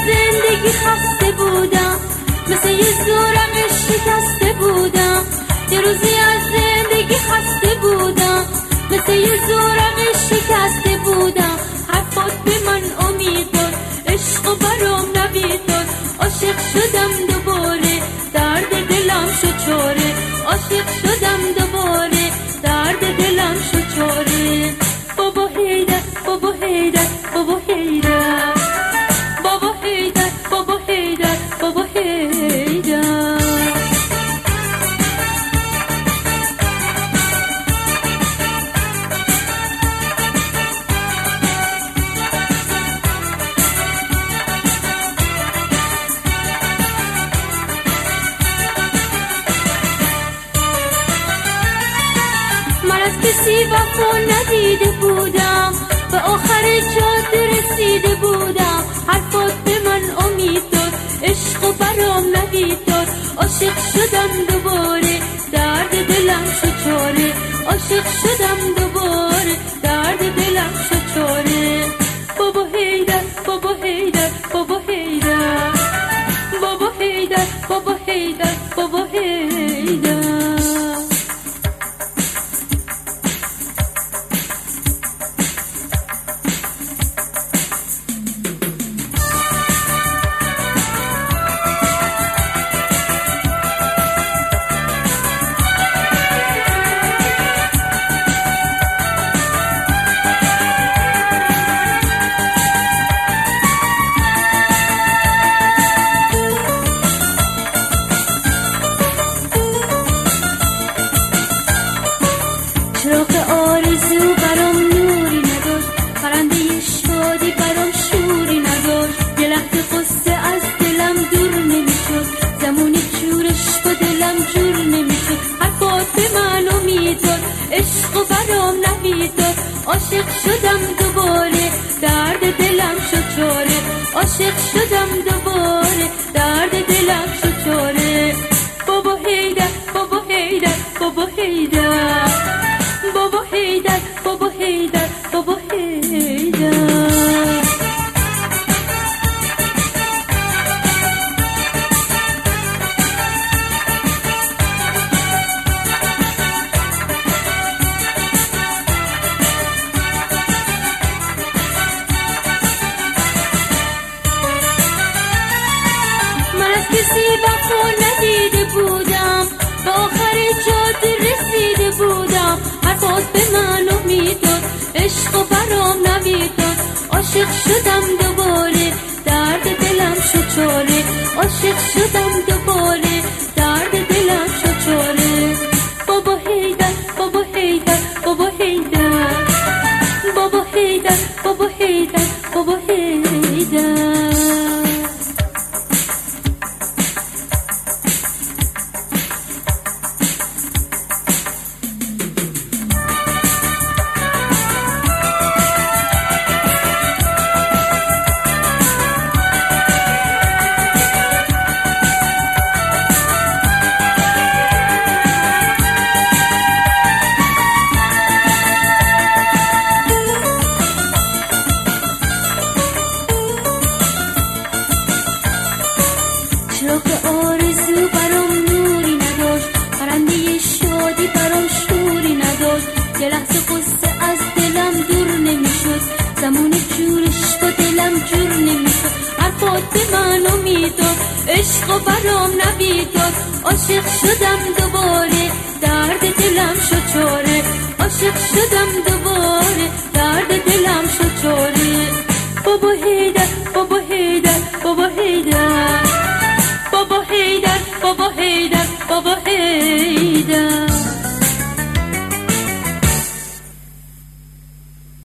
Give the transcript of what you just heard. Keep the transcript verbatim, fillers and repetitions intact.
زندگی خسته بودم، مثل یه زورق شکسته بودم. یه روزی از زندگی خسته بودم، مثل یه زورق شکسته بودم. حرفات به من امید داد، عشق و برام نوید داد. عاشق شدم دوباره، درد دلم شد چاره. عاشق شدم دوباره، درد دلم شد چاره. بابا حیدر، بابا حیدر، بابا حیدر، بابا حیدر، بابا حیدر، بابا حیدر. من از کسی وفا ندیده بودم، به آخر جاده رسیده بودم. حرفات به من امید داد، عشق و برام نوید داد. عاشق شدم دوباره، درد دلم شد چاره. عاشق شدم دوباره، درد دلم شد چاره. بابا حیدر، بابا حیدر، بابا حیدر، بابا حیدر، بابا حیدر، بابا حیدر. چراغ آرزو برام نوری نداشت، پرنده شادی برام شوری نداشت. یه لحظه قصه از دلم دور نمیشد، زمانی جورش با دلم جور نمیشد. حرفات به من امید داد، عشق و برام نوید داد. عاشق شدم دوباره، درد دلم شد چاره. عاشق شدم دوباره، درد دلم شد چاره. بابا حیدر، بابا حیدر، بابا حیدر، بابا حیدر، بابا حیدر، بابا حیدر. من از کسی وفا ندیده بودم، به آخر جاده رسیده بودم. حرفات به من امید داد، عشق و برام نوید داد. عاشق شدم دوباره، درد دلم شد چاره. عاشق شدم دوباره، درد دلم شد چاره. بابا حیدر، بابا حیدر، بابا حیدر، بابا حیدر، بابا حیدر، بابا حیدر. چراغ آرزو برام نوری نداشت، پرنده شادی برام شوری نداشت. یه لحظه قصه از دلم دور نمیشد، زمان جورش با دلم جور نمیشد. حرفات به من امید داد، عشق و برام نوید داد. عاشق شدم دوباره، درد دلم شد چاره. عاشق شدم دوباره، درد دلم شد چاره. بابا حیدر، بابا حیدر، بابا حیدر، بابا حیدر، بابا حیدر، بابا